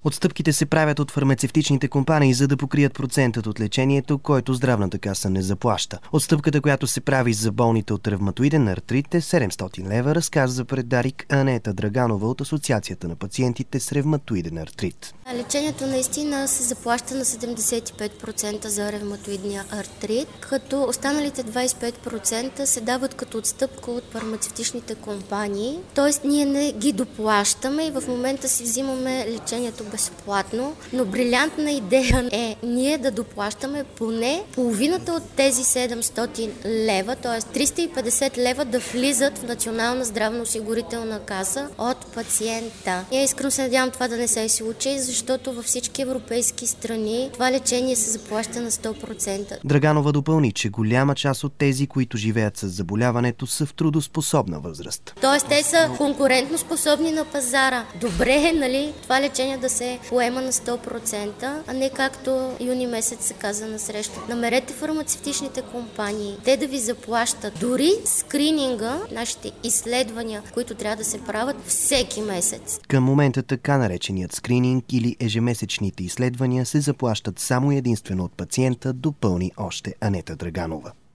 Отстъпките се правят от фармацевтичните компании, за да покрият процентът от лечението, който здравната каса не заплаща. Отстъпката, която се прави за болните от ревматоиден артрит, е 700 лева, разказва пред Дарик Анета Драганова от Асоциацията на пациентите с ревматоиден артрит. Лечението наистина се заплаща на 75% за ревматоидния артрит, като останалите 25% се дават като отстъпка от фармацевтичните компании. Тоест ние не ги доплащаме и в момента си взимаме лечението безплатно, но брилянтна идея е ние да доплащаме поне половината от тези 700 лева, т.е. 350 лева да влизат в Национална здравноосигурителна каса от пациента. Я искрено се надявам това да не се случи, защото във всички европейски страни това лечение се заплаща на 100%. Драганова допълни, че голяма част от тези, които живеят с заболяването, са в трудоспособна възраст. Тоест те са конкурентно способни на пазара. Добре е, нали, това лечение да се поема на 100%, а не както юни месец се каза на среща. Намерете фармацевтичните компании, те да ви заплащат дори скрининга, нашите изследвания, които трябва да се правят всеки месец. Към момента така нареченият скрининг или ежемесечните изследвания се заплащат само единствено от пациента, допълни още Анета Драганова.